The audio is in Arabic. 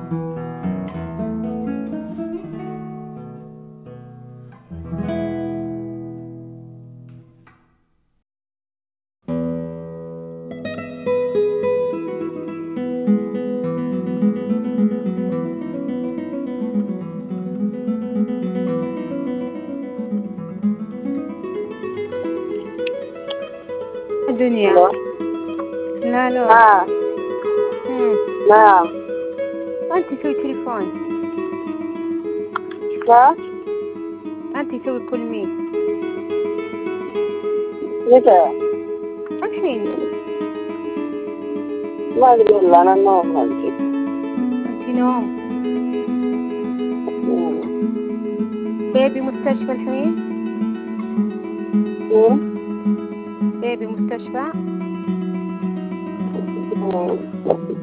دنيا. ألو. لا لا. نعم. أنت سوي تليفون. لا. أنت سوي كل مين. متى؟ الحين. ما أدري والله أنا النوم هذي. أنت نوم. بيبي مستشفى الحين. بيبي مستشفى.